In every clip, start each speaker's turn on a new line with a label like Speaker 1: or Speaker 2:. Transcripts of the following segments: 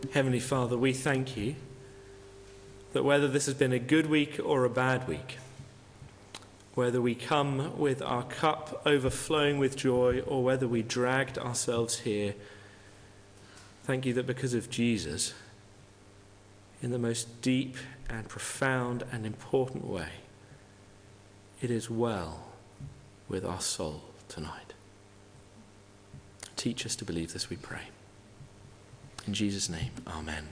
Speaker 1: Heavenly Father, we thank you that whether this has been a good week or a bad week, whether we come with our cup overflowing with joy or whether we dragged ourselves here, thank you that because of Jesus, in the most deep and profound and important way, it is well with our soul tonight. Teach us to believe this, we pray. In Jesus' name, amen.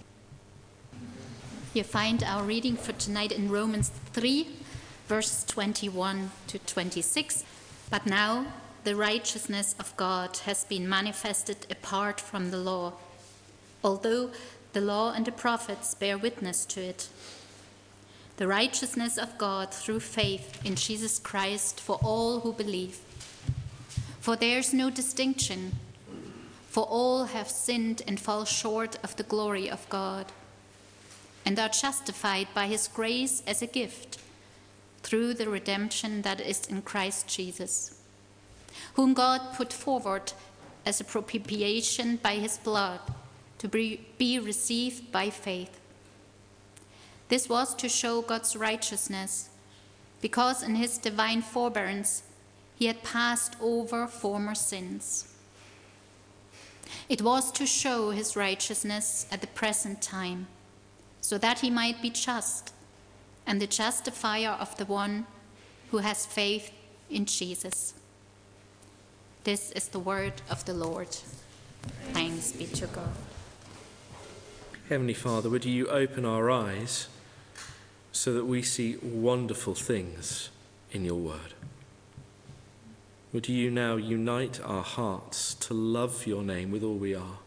Speaker 2: You find our reading for tonight in Romans 3, verses 21 to 26. But now the righteousness of God has been manifested apart from the law, although the law and the prophets bear witness to it. The righteousness of God through faith in Jesus Christ for all who believe. For there is no distinction, for all have sinned and fall short of the glory of God, and are justified by his grace as a gift, through the redemption that is in Christ Jesus, whom God put forward as a propitiation by his blood, to be received by faith. This was to show God's righteousness, because in his divine forbearance he had passed over former sins. It was to show his righteousness at the present time, so that he might be just and the justifier of the one who has faith in Jesus. This is the word of the Lord. Thanks be to God.
Speaker 1: Heavenly Father, would you open our eyes so that we see wonderful things in your word? Would you now unite our hearts to love your name with all we are?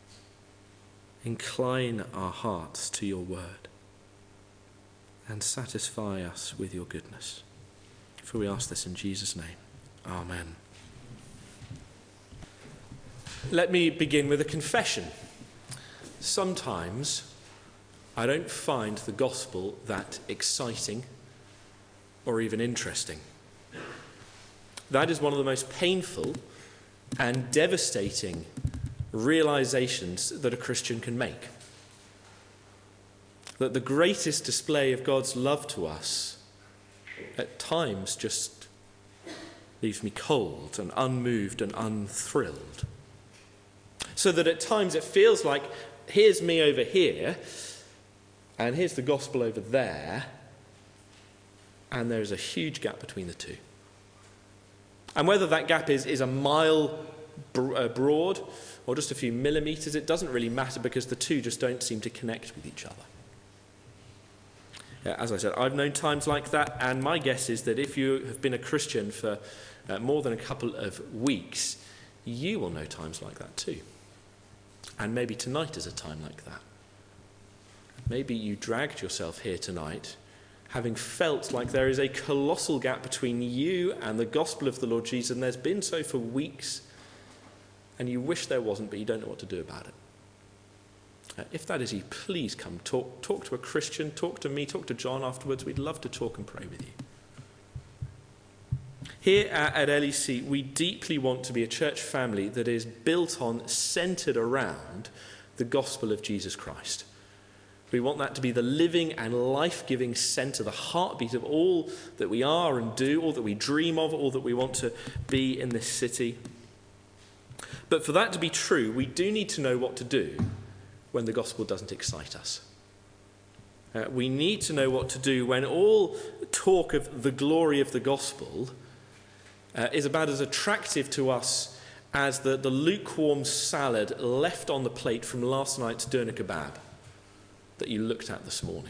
Speaker 1: Incline our hearts to your word and satisfy us with your goodness. For we ask this in Jesus' name. Amen. Let me begin with a confession. Sometimes I don't find the gospel that exciting or even interesting. That is one of the most painful and devastating realizations that a Christian can make. That the greatest display of God's love to us at times just leaves me cold and unmoved and unthrilled. So that at times it feels like, here's me over here, and here's the gospel over there, and there's a huge gap between the two. And whether that gap is a mile broad or just a few millimetres, it doesn't really matter because the two just don't seem to connect with each other. As I said, I've known times like that, and my guess is that if you have been a Christian for more than a couple of weeks, you will know times like that too. And maybe tonight is a time like that. Maybe you dragged yourself here tonight having felt like there is a colossal gap between you and the gospel of the Lord Jesus, and there's been so for weeks, and you wish there wasn't, but you don't know what to do about it. If that is you, please come talk to a Christian, talk to me, talk to John afterwards. We'd love to talk and pray with you. Here at LEC, we deeply want to be a church family that is built on, centred around the gospel of Jesus Christ. We want that to be the living and life-giving centre, the heartbeat of all that we are and do, all that we dream of, all that we want to be in this city. But for that to be true, we do need to know what to do when the gospel doesn't excite us. We need to know what to do when all talk of the glory of the gospel is about as attractive to us as the lukewarm salad left on the plate from last night's doner kebab that you looked at this morning.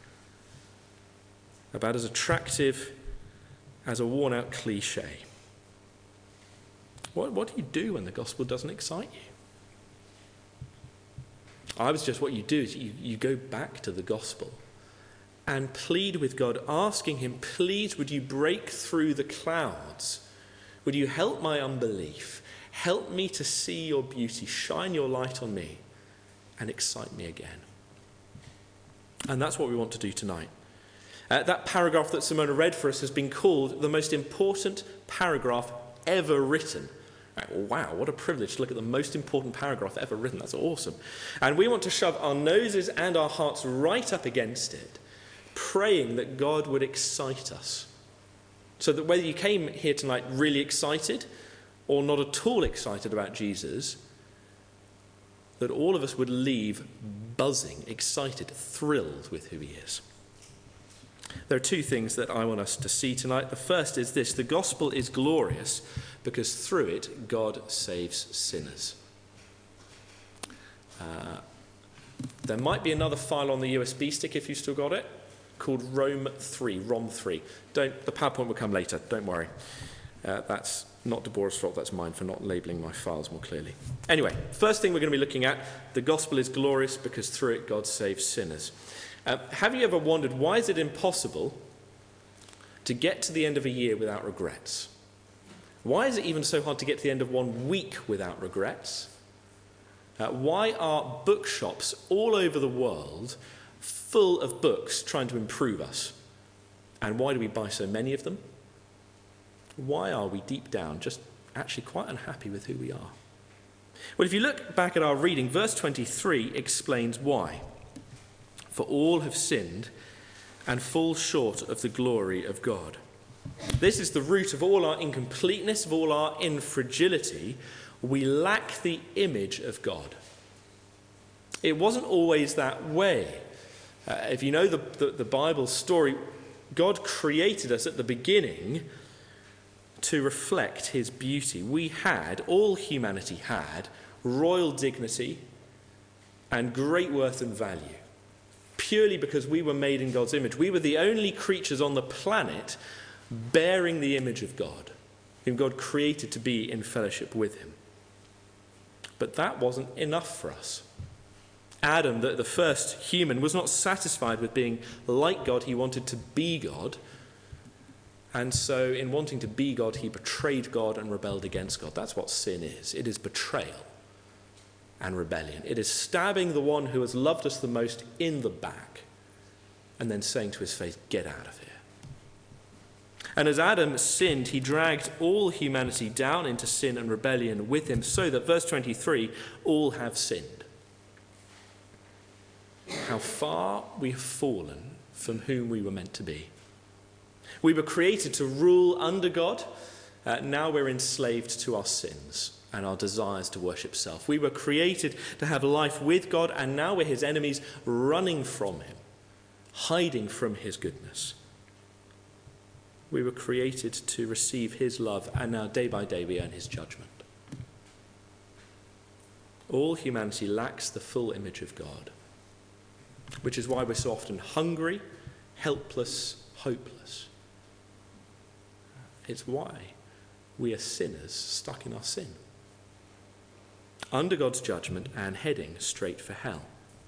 Speaker 1: About as attractive as a worn-out cliche. What do you do when the gospel doesn't excite you? What you do is you go back to the gospel and plead with God, asking him, please, would you break through the clouds? Would you help my unbelief? Help me to see your beauty, shine your light on me, and excite me again. And that's what we want to do tonight. That paragraph that Simona read for us has been called the most important paragraph ever written Wow, what a privilege to look at the most important paragraph ever written. That's awesome. And we want to shove our noses and our hearts right up against it, praying that God would excite us. So that whether you came here tonight really excited or not at all excited about Jesus, that all of us would leave buzzing, excited, thrilled with who he is. There are two things that I want us to see tonight. The first is this: the gospel is glorious because through it God saves sinners. There might be another file on the USB stick if you've still got it, called ROM 3. The PowerPoint will come later, don't worry. That's not Deborah's fault, that's mine for not labelling my files more clearly. Anyway, first thing we're going to be looking at, the gospel is glorious because through it God saves sinners. Have you ever wondered, why is it impossible to get to the end of a year without regrets? Why is it even so hard to get to the end of 1 week without regrets? Why are bookshops all over the world full of books trying to improve us? And why do we buy so many of them? Why are we deep down just actually quite unhappy with who we are? Well, if you look back at our reading, verse 23 explains why. For all have sinned and fall short of the glory of God. This is the root of all our incompleteness, of all our infragility. We lack the image of God. It wasn't always that way. If you know the Bible story, God created us at the beginning to reflect his beauty. All humanity had, royal dignity and great worth and value, purely because we were made in God's image. We were the only creatures on the planet bearing the image of God, whom God created to be in fellowship with him. But that wasn't enough for us. Adam, the first human, was not satisfied with being like God. He wanted to be God. And so in wanting to be God, he betrayed God and rebelled against God. That's what sin is. It is betrayal and rebellion. It is stabbing the one who has loved us the most in the back and then saying to his face, get out of here. And as Adam sinned, he dragged all humanity down into sin and rebellion with him, so that, verse 23, all have sinned. How far we have fallen from whom we were meant to be. We were created to rule under God. Now we're enslaved to our sins and our desires to worship self. We were created to have life with God, and now we're his enemies, running from him, hiding from his goodness. We were created to receive his love, and now day by day we earn his judgment. All humanity lacks the full image of God, which is why we're so often hungry, helpless, hopeless. It's why we are sinners stuck in our sin, under God's judgment and heading straight for hell.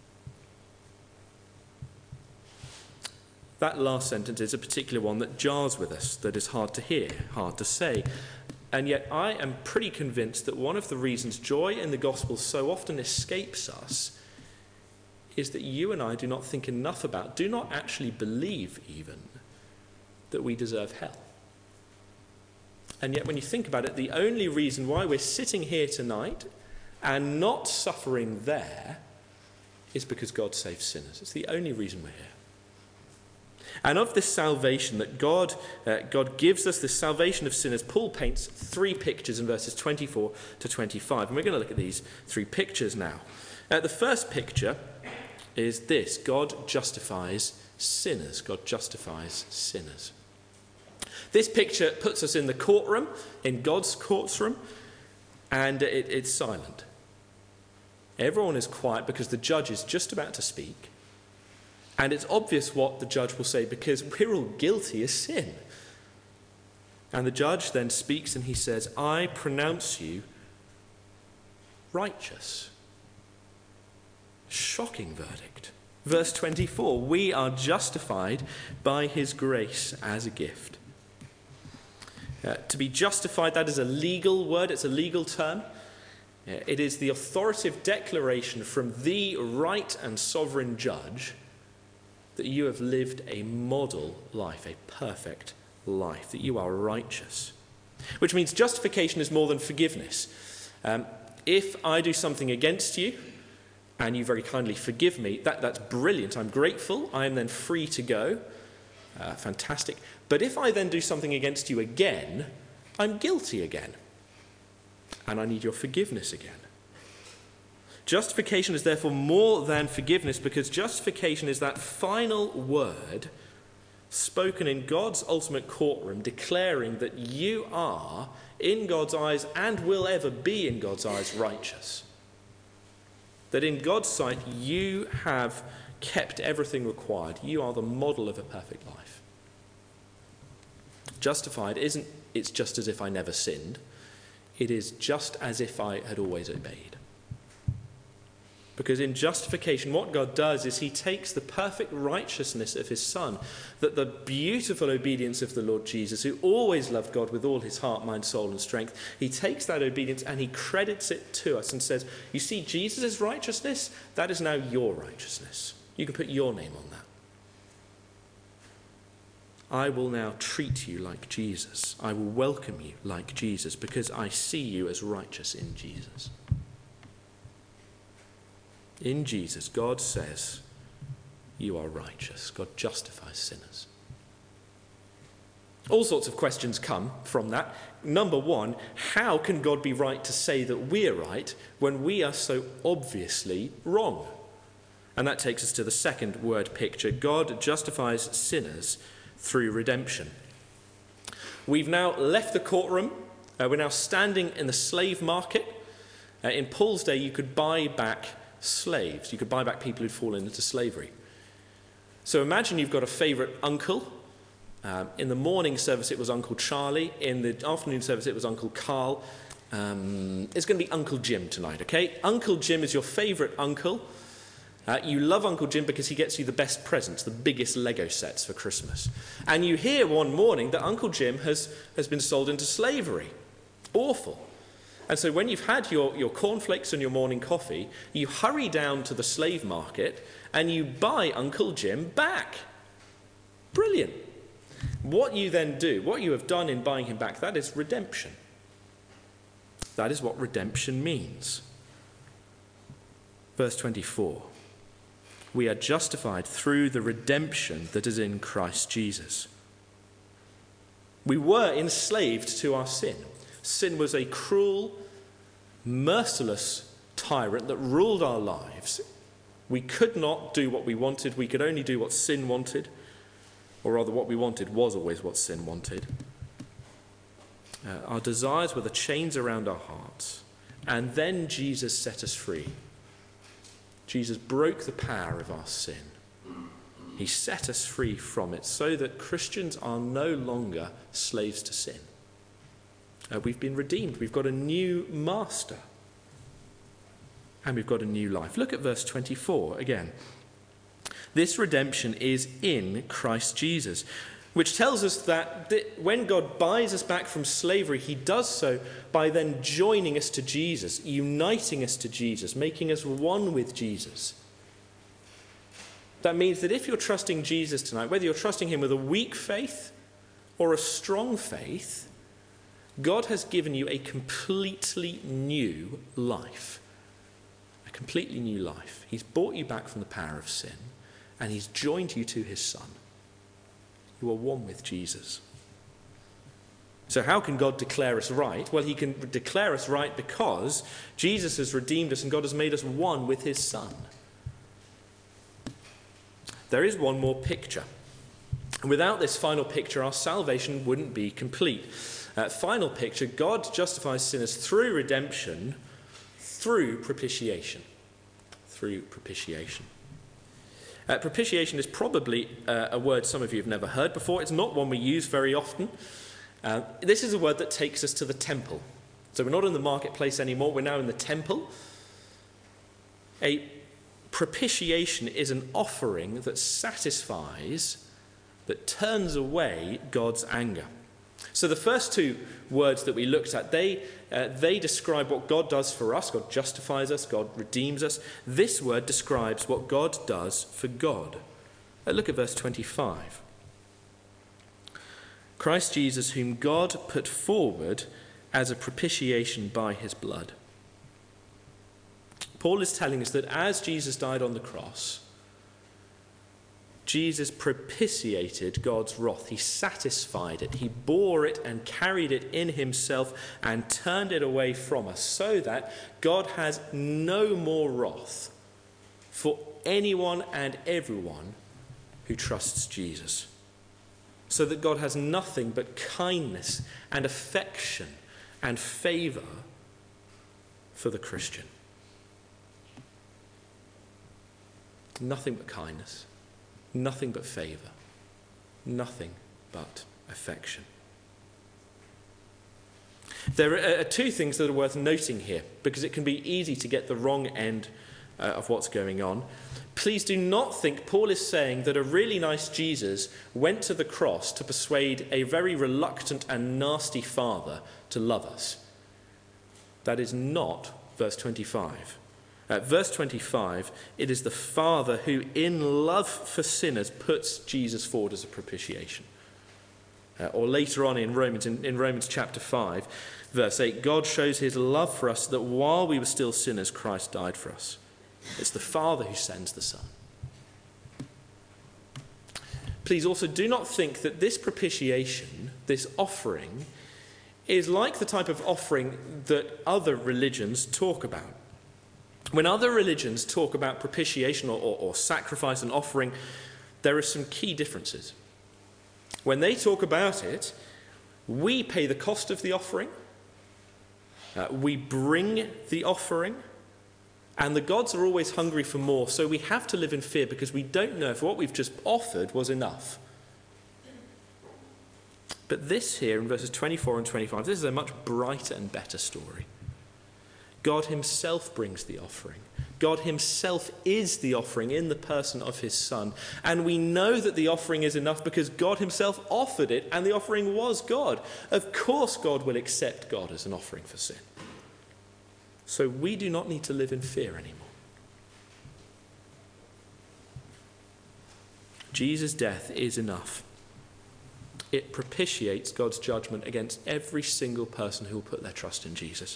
Speaker 1: That last sentence is a particular one that jars with us, that is hard to hear, hard to say. And yet I am pretty convinced that one of the reasons joy in the gospel so often escapes us is that you and I do not think enough about, do not actually believe even, that we deserve hell. And yet when you think about it, the only reason why we're sitting here tonight and not suffering there is because God saves sinners. It's the only reason we're here. And of this salvation that God gives us, this salvation of sinners, Paul paints 3 pictures in verses 24 to 25. And we're going to look at these 3 pictures now. The first picture is this: God justifies sinners. God justifies sinners. This picture puts us in the courtroom, in God's courtroom, and it's silent. Everyone is quiet because the judge is just about to speak. And it's obvious what the judge will say because we're all guilty of sin. And the judge then speaks and he says, I pronounce you righteous. Shocking verdict. Verse 24, we are justified by his grace as a gift. To be justified, that is a legal word, it's a legal term. It is the authoritative declaration from the right and sovereign judge that you have lived a model life, a perfect life, that you are righteous. Which means justification is more than forgiveness. If I do something against you, and you very kindly forgive me, that's brilliant. I'm grateful. I am then free to go. Fantastic. But if I then do something against you again, I'm guilty again. And I need your forgiveness again. Justification is therefore more than forgiveness, because justification is that final word spoken in God's ultimate courtroom, declaring that you are, in God's eyes, and will ever be in God's eyes, righteous. That in God's sight, you have kept everything required. You are the model of a perfect life. Justified isn't, it's just as if I never sinned. It is just as if I had always obeyed. Because in justification, what God does is he takes the perfect righteousness of his Son, that the beautiful obedience of the Lord Jesus, who always loved God with all his heart, mind, soul, and strength, he takes that obedience and he credits it to us and says, you see, Jesus' righteousness, that is now your righteousness. You can put your name on that. I will now treat you like Jesus. I will welcome you like Jesus, because I see you as righteous in Jesus. In Jesus, God says, you are righteous. God justifies sinners. All sorts of questions come from that. Number one, how can God be right to say that we're right when we are so obviously wrong? And that takes us to the second word picture. God justifies sinners through redemption. We've now left the courtroom. We're now standing in the slave market. In Paul's day, you could buy back slaves. You could buy back people who'd fallen into slavery. So imagine you've got a favourite uncle. In the morning service, it was Uncle Charlie. In the afternoon service, it was Uncle Carl. It's going to be Uncle Jim tonight, okay? Uncle Jim is your favourite uncle. You love Uncle Jim because he gets you the best presents, the biggest Lego sets for Christmas. And you hear one morning that Uncle Jim has been sold into slavery. Awful. And so when you've had your cornflakes and your morning coffee, you hurry down to the slave market and you buy Uncle Jim back. Brilliant. What you then do, what you have done in buying him back, that is redemption. That is what redemption means. Verse 24. We are justified through the redemption that is in Christ Jesus. We were enslaved to our sin. Sin was a cruel, merciless tyrant that ruled our lives. We could not do what we wanted. We could only do what sin wanted. Or rather, what we wanted was always what sin wanted. Our desires were the chains around our hearts. And then Jesus set us free. Jesus broke the power of our sin. He set us free from it so that Christians are no longer slaves to sin. We've been redeemed. We've got a new master. And we've got a new life. Look at verse 24 again. This redemption is in Christ Jesus, which tells us that when God buys us back from slavery, he does so by then joining us to Jesus, uniting us to Jesus, making us one with Jesus. That means that if you're trusting Jesus tonight, whether you're trusting him with a weak faith or a strong faith, God has given you a completely new life. A completely new life. He's bought you back from the power of sin, and he's joined you to his Son. You are one with Jesus. So how can God declare us right? Well, he can declare us right because Jesus has redeemed us and God has made us one with his Son. There is one more picture. Without this final picture, our salvation wouldn't be complete. Final picture, God justifies sinners through redemption, through propitiation. Through propitiation. Propitiation is probably a word some of you have never heard before. It's not one we use very often. This is a word that takes us to the temple. So we're not in the marketplace anymore, we're now in the temple. A propitiation is an offering that satisfies, that turns away God's anger. So the first two words that we looked at, they describe what God does for us. God justifies us, God redeems us. This word describes what God does for God. Look at verse 25. Christ Jesus, whom God put forward as a propitiation by his blood. Paul is telling us that as Jesus died on the cross, Jesus propitiated God's wrath. He satisfied it. He bore it and carried it in himself and turned it away from us so that God has no more wrath for anyone and everyone who trusts Jesus. So that God has nothing but kindness and affection and favour for the Christian. Nothing but kindness. Nothing but favour. Nothing but affection. There are two things that are worth noting here, because it can be easy to get the wrong end of what's going on. Please do not think Paul is saying that a really nice Jesus went to the cross to persuade a very reluctant and nasty father to love us. That is not verse 25. Verse 25, it is the Father who, in love for sinners, puts Jesus forward as a propitiation. Or later on in Romans chapter 5, verse 8, God shows his love for us that while we were still sinners, Christ died for us. It's the Father who sends the Son. Please also do not think that this propitiation, this offering, is like the type of offering that other religions talk about. When other religions talk about propitiation or sacrifice and offering, there are some key differences. When they talk about it, we pay the cost of the offering, we bring the offering, and the gods are always hungry for more, so we have to live in fear because we don't know if what we've just offered was enough. But this here in verses 24 and 25, this is a much brighter and better story. God himself brings the offering. God himself is the offering in the person of his Son. And we know that the offering is enough because God himself offered it and the offering was God. Of course God will accept God as an offering for sin. So we do not need to live in fear anymore. Jesus' death is enough. It propitiates God's judgment against every single person who will put their trust in Jesus.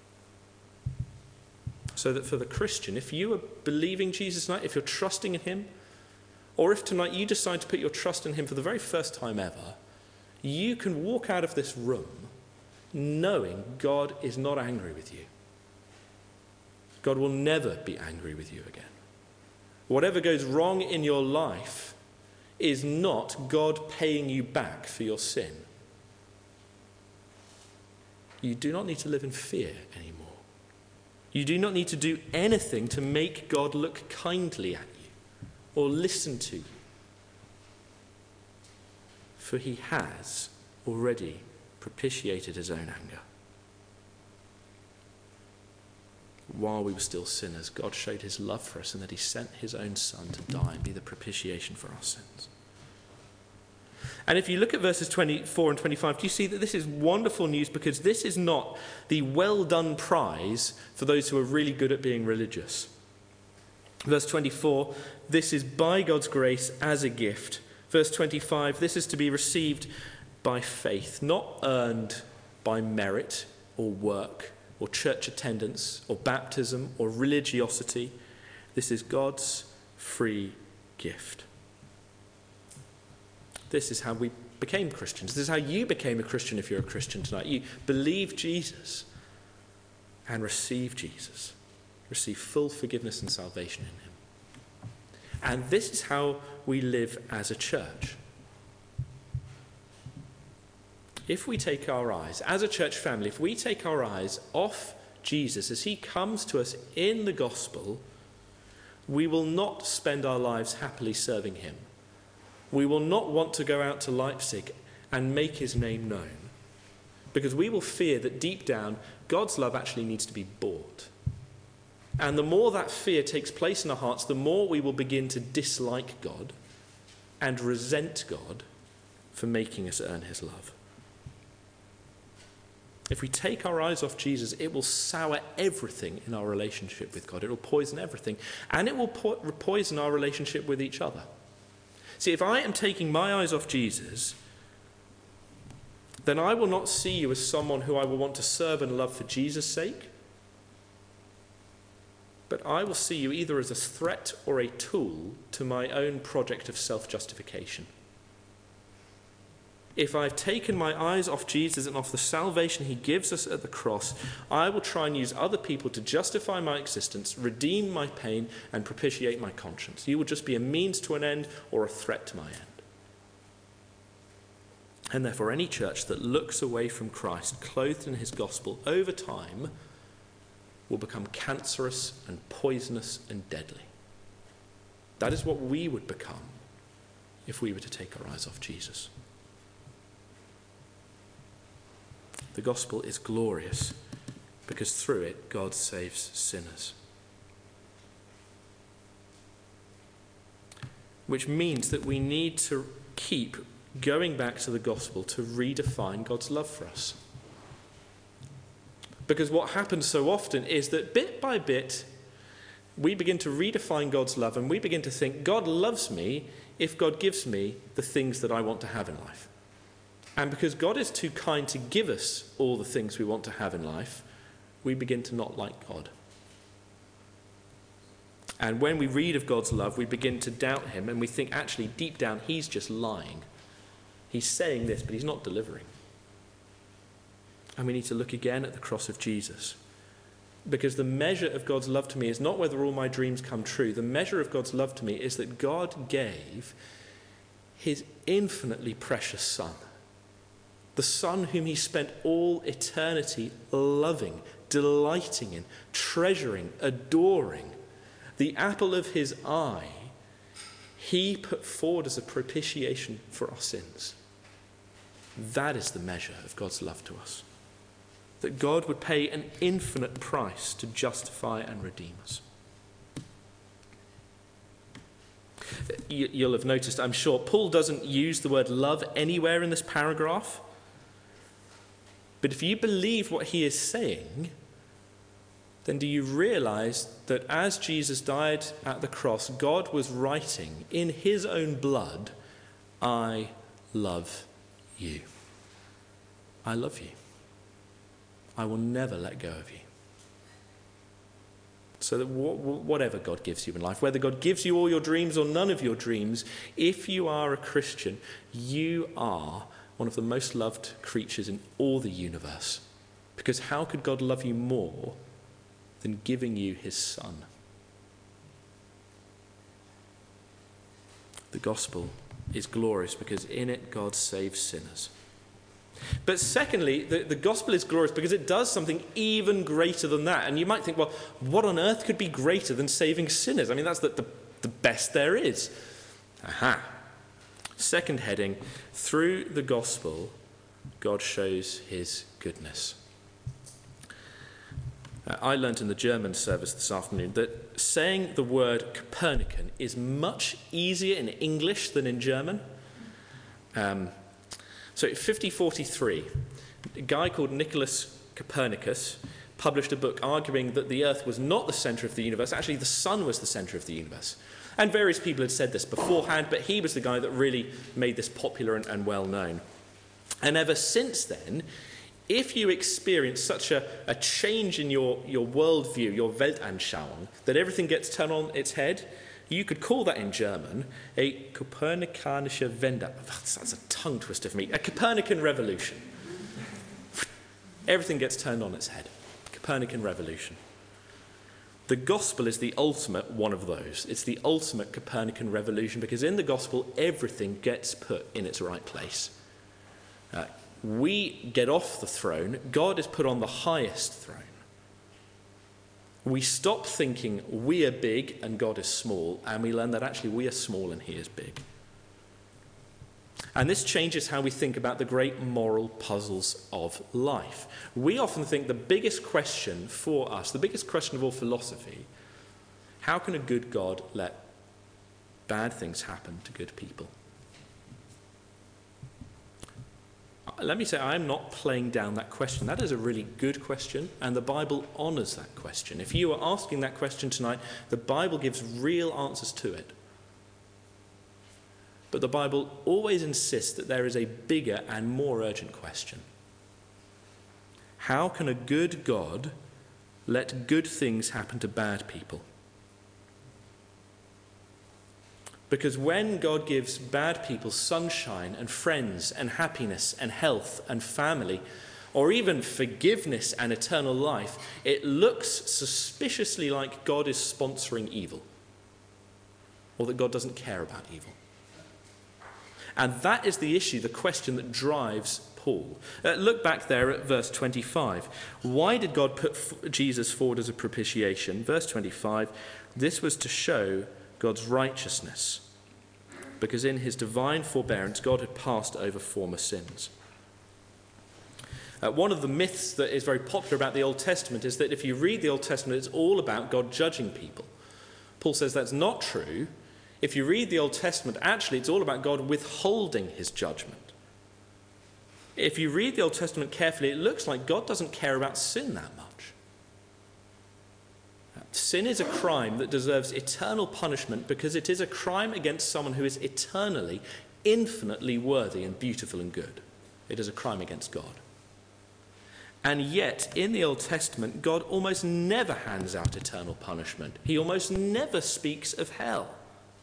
Speaker 1: So that for the Christian, if you are believing Jesus tonight, if you're trusting in him, or if tonight you decide to put your trust in him for the very first time ever, you can walk out of this room knowing God is not angry with you. God will never be angry with you again. Whatever goes wrong in your life is not God paying you back for your sin. You do not need to live in fear anymore. You do not need to do anything to make God look kindly at you or listen to you. For he has already propitiated his own anger. While we were still sinners, God showed his love for us and that he sent his own Son to die and be the propitiation for our sins. And if you look at verses 24 and 25, do you see that this is wonderful news because this is not the well-done prize for those who are really good at being religious. Verse 24, this is by God's grace as a gift. Verse 25, this is to be received by faith, not earned by merit or work or church attendance or baptism or religiosity. This is God's free gift. This is how we became Christians. This is how you became a Christian if you're a Christian tonight. You believe Jesus and receive Jesus. Receive full forgiveness and salvation in him. And this is how we live as a church. If we take our eyes, as a church family, if we take our eyes off Jesus as he comes to us in the gospel, we will not spend our lives happily serving him. We will not want to go out to Leipzig and make his name known, because we will fear that deep down, God's love actually needs to be bought. And the more that fear takes place in our hearts, the more we will begin to dislike God and resent God for making us earn his love. If we take our eyes off Jesus, it will sour everything in our relationship with God. It will poison everything, and it will poison our relationship with each other. See, if I am taking my eyes off Jesus, then I will not see you as someone who I will want to serve and love for Jesus' sake, but I will see you either as a threat or a tool to my own project of self-justification. If I've taken my eyes off Jesus and off the salvation he gives us at the cross, I will try and use other people to justify my existence, redeem my pain, and propitiate my conscience. You will just be a means to an end or a threat to my end. And therefore, any church that looks away from Christ, clothed in his gospel, over time will become cancerous and poisonous and deadly. That is what we would become if we were to take our eyes off Jesus. The gospel is glorious because through it God saves sinners. Which means that we need to keep going back to the gospel to redefine God's love for us. Because what happens so often is that bit by bit, we begin to redefine God's love and we begin to think, God loves me if God gives me the things that I want to have in life. And because God is too kind to give us all the things we want to have in life, we begin to not like God. And when we read of God's love, we begin to doubt him and we think actually deep down he's just lying. He's saying this, but he's not delivering. And we need to look again at the cross of Jesus. Because the measure of God's love to me is not whether all my dreams come true. The measure of God's love to me is that God gave his infinitely precious Son. The Son whom he spent all eternity loving, delighting in, treasuring, adoring. The apple of his eye, he put forward as a propitiation for our sins. That is the measure of God's love to us. That God would pay an infinite price to justify and redeem us. You'll have noticed, I'm sure, Paul doesn't use the word love anywhere in this paragraph. But if you believe what he is saying, then do you realize that as Jesus died at the cross, God was writing in his own blood, I love you. I love you. I will never let go of you. So that whatever God gives you in life, whether God gives you all your dreams or none of your dreams, if you are a Christian, you are one of the most loved creatures in all the universe. Because how could God love you more than giving you his Son? The gospel is glorious because in it God saves sinners. But secondly, the gospel is glorious because it does something even greater than that. And you might think, well, what on earth could be greater than saving sinners? I mean, that's the best there is. Aha. Second heading, through the gospel, God shows his goodness. I learned in the German service this afternoon that saying the word Copernican is much easier in English than in German. So in 5043, a guy called Nicholas Copernicus published a book arguing that the earth was not the centre of the universe. Actually, the sun was the centre of the universe. And various people had said this beforehand, but he was the guy that really made this popular and well known. And ever since then, if you experience such a change in your worldview, your Weltanschauung, that everything gets turned on its head, you could call that in German a Kopernikanische Wende. That's a tongue twister for me. A Copernican revolution. Everything gets turned on its head. Copernican revolution. The gospel is the ultimate one of those. It's the ultimate Copernican revolution because in the gospel, everything gets put in its right place. We get off the throne. God is put on the highest throne. We stop thinking we are big and God is small, and we learn that actually we are small and he is big. And this changes how we think about the great moral puzzles of life. We often think the biggest question for us, the biggest question of all philosophy, how can a good God let bad things happen to good people? Let me say, I'm not playing down that question. That is a really good question, and the Bible honours that question. If you are asking that question tonight, the Bible gives real answers to it. But the Bible always insists that there is a bigger and more urgent question. How can a good God let good things happen to bad people? Because when God gives bad people sunshine and friends and happiness and health and family, or even forgiveness and eternal life, it looks suspiciously like God is sponsoring evil, or that God doesn't care about evil. And that is the issue, the question that drives Paul. Look back there at verse 25. Why did God put Jesus forward as a propitiation? Verse 25, this was to show God's righteousness, because in his divine forbearance, God had passed over former sins. One of the myths that is very popular about the Old Testament is that if you read the Old Testament, it's all about God judging people. Paul says that's not true. If you read the Old Testament, actually it's all about God withholding his judgment. If you read the Old Testament carefully, it looks like God doesn't care about sin that much. Sin is a crime that deserves eternal punishment because it is a crime against someone who is eternally, infinitely worthy and beautiful and good. It is a crime against God. And yet, in the Old Testament, God almost never hands out eternal punishment. He almost never speaks of hell.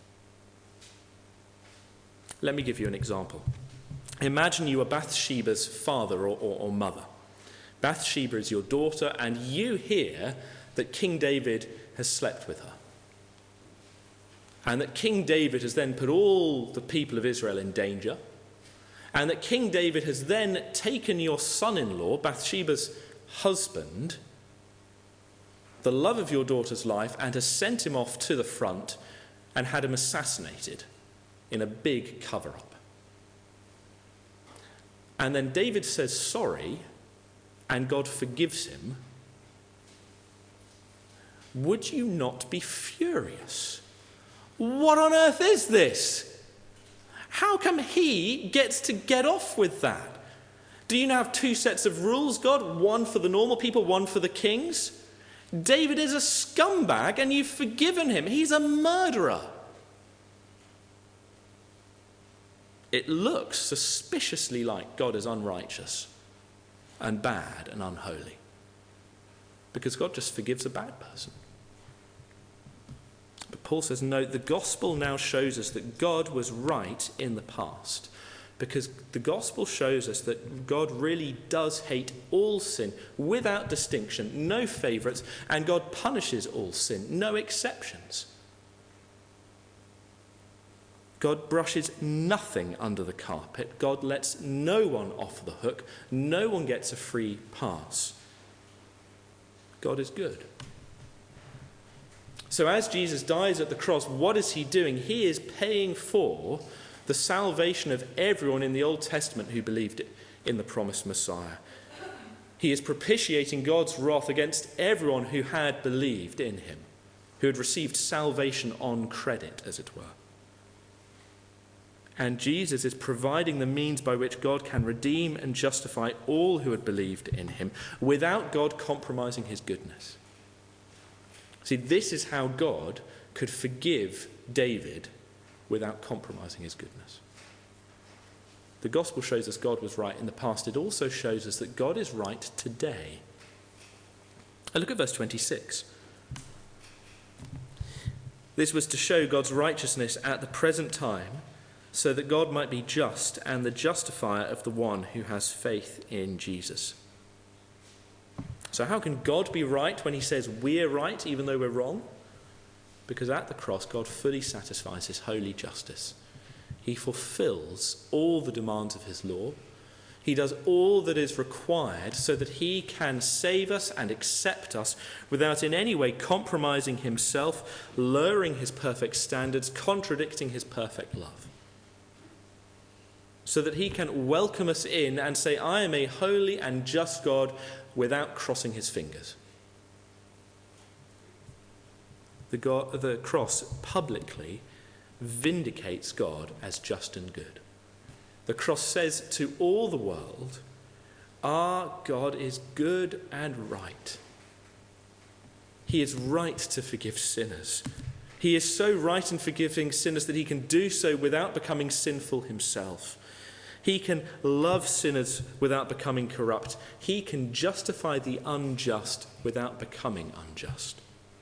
Speaker 1: Let me give you an example. Imagine you are Bathsheba's father or mother. Bathsheba is your daughter, and you hear that King David has slept with her. And that King David has then put all the people of Israel in danger. And that King David has then taken your son-in-law, Bathsheba's husband, the love of your daughter's life, and has sent him off to the front and had him assassinated in a big cover-up. And then David says sorry, and God forgives him. Would you not be furious? What on earth is this? How come he gets to get off with that? Do you now have two sets of rules, God? One for the normal people, one for the kings? David is a scumbag and you've forgiven him. He's a murderer. It looks suspiciously like God is unrighteous and bad and unholy, because God just forgives a bad person. But Paul says, no, the gospel now shows us that God was right in the past, because the gospel shows us that God really does hate all sin without distinction, no favourites, and God punishes all sin, no exceptions. God brushes nothing under the carpet. God lets no one off the hook. No one gets a free pass. God is good. So as Jesus dies at the cross, what is he doing? He is paying for the salvation of everyone in the Old Testament who believed in the promised Messiah. He is propitiating God's wrath against everyone who had believed in him, who had received salvation on credit, as it were. And Jesus is providing the means by which God can redeem and justify all who had believed in him without God compromising his goodness. See, this is how God could forgive David without compromising his goodness. The gospel shows us God was right in the past. It also shows us that God is right today. And look at verse 26. This was to show God's righteousness at the present time, so that God might be just and the justifier of the one who has faith in Jesus. So how can God be right when he says we're right even though we're wrong? Because at the cross, God fully satisfies his holy justice. He fulfills all the demands of his law. He does all that is required so that he can save us and accept us without in any way compromising himself, lowering his perfect standards, contradicting his perfect love. So that he can welcome us in and say, I am a holy and just God, without crossing his fingers. The cross publicly vindicates God as just and good. The cross says to all the world, our God is good and right. He is right to forgive sinners. He He is so right in forgiving sinners that he can do so without becoming sinful himself. He can love sinners without becoming corrupt. He can justify the unjust without becoming unjust.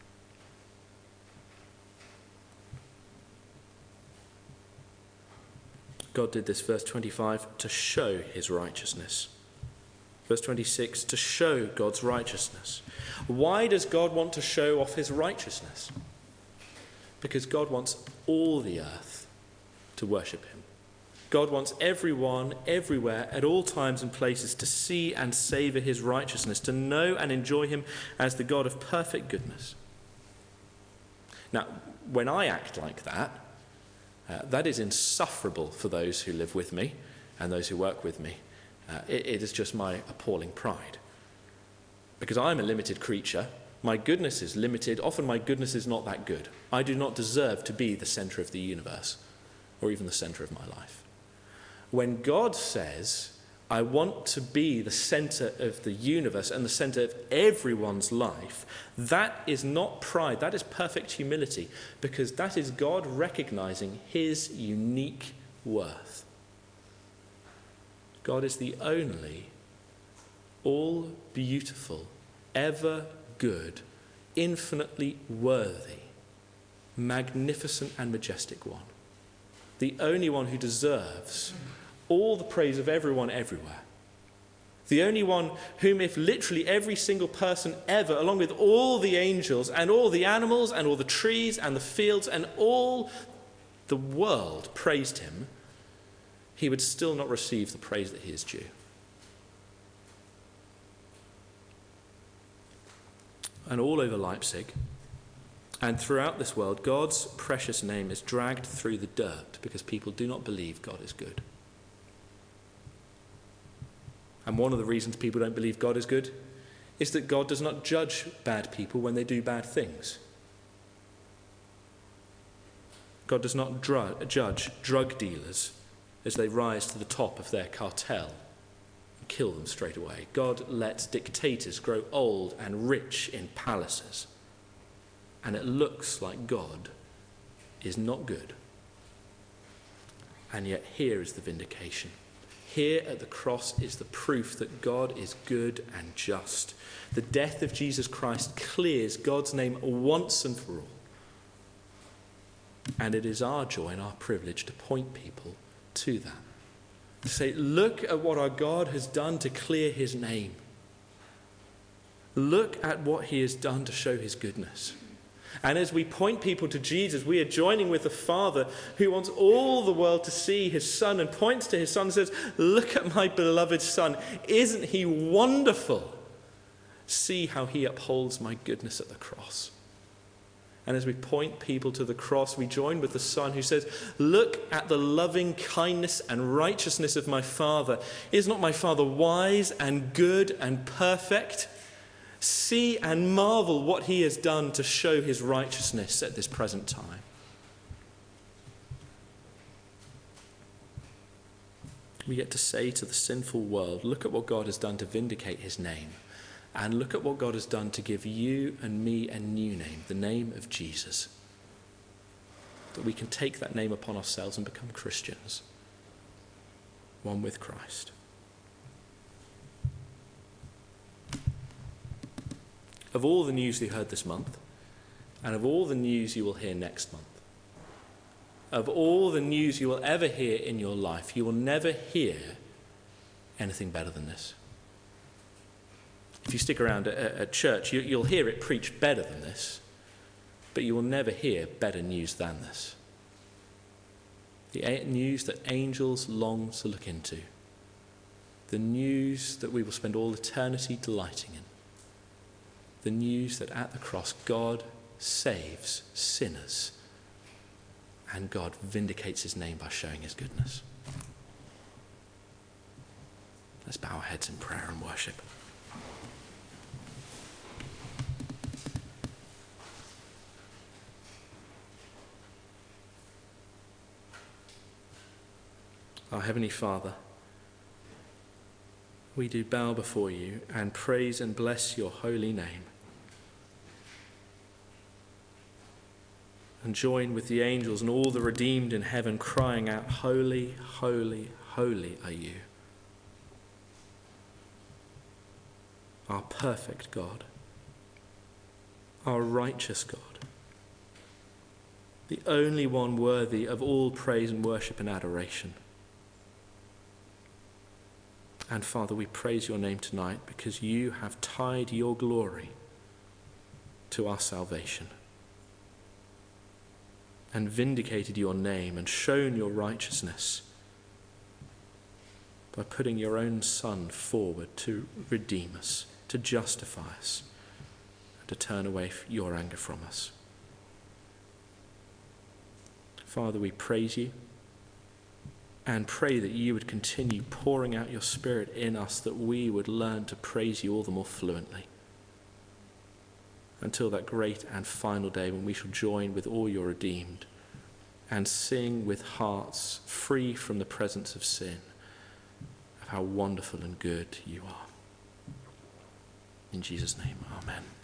Speaker 1: God did this, verse 25, to show his righteousness. Verse 26, to show God's righteousness. Why does God want to show off his righteousness? Because God wants all the earth to worship him. God wants everyone, everywhere, at all times and places to see and savour his righteousness, to know and enjoy him as the God of perfect goodness. Now, when I act like that, that is insufferable for those who live with me and those who work with me. It is just my appalling pride. Because I'm a limited creature, my goodness is limited. Often my goodness is not that good. I do not deserve to be the centre of the universe or even the centre of my life. When God says, I want to be the centre of the universe and the centre of everyone's life, that is not pride, that is perfect humility, because that is God recognizing his unique worth. God is the only, all beautiful, ever good, infinitely worthy, magnificent and majestic one. The only one who deserves all the praise of everyone everywhere. The only one whom, if literally every single person ever, along with all the angels and all the animals and all the trees and the fields and all the world praised him, he would still not receive the praise that he is due. And all over Leipzig and throughout this world, God's precious name is dragged through the dirt because people do not believe God is good. And one of the reasons people don't believe God is good is that God does not judge bad people when they do bad things. God does not judge drug dealers as they rise to the top of their cartel and kill them straight away. God lets dictators grow old and rich in palaces. And it looks like God is not good. And yet here is the vindication. Here at the cross is the proof that God is good and just. The death of Jesus Christ clears God's name once and for all. And it is our joy and our privilege to point people to that. To say, look at what our God has done to clear his name. Look at what he has done to show his goodness. And as we point people to Jesus, we are joining with the Father who wants all the world to see his Son and points to his Son and says, look at my beloved Son. Isn't he wonderful? See how he upholds my goodness at the cross. And as we point people to the cross, we join with the Son who says, look at the loving kindness and righteousness of my Father. Is not my Father wise and good and perfect? See and marvel what he has done to show his righteousness at this present time. We get to say to the sinful world, look at what God has done to vindicate his name. And look at what God has done to give you and me a new name, the name of Jesus. That we can take that name upon ourselves and become Christians, one with Christ. Of all the news you heard this month, and of all the news you will hear next month, of all the news you will ever hear in your life, you will never hear anything better than this. If you stick around at church, you'll hear it preached better than this, but you will never hear better news than this. The news that angels long to look into. The news that we will spend all eternity delighting in. The news that at the cross God saves sinners and God vindicates his name by showing his goodness. Let's bow our heads in prayer and worship. Our Heavenly Father, we do bow before you and praise and bless your holy name. and join with the angels and all the redeemed in heaven crying out, "Holy, holy, holy are you, our perfect God, our righteous God, the only one worthy of all praise and worship and adoration." And Father, we praise your name tonight because you have tied your glory to our salvation and vindicated your name and shown your righteousness by putting your own Son forward to redeem us, to justify us, and to turn away your anger from us. Father, we praise you and pray that you would continue pouring out your Spirit in us, that we would learn to praise you all the more fluently until that great and final day when we shall join with all your redeemed and sing with hearts free from the presence of sin of how wonderful and good you are. In Jesus' name, amen.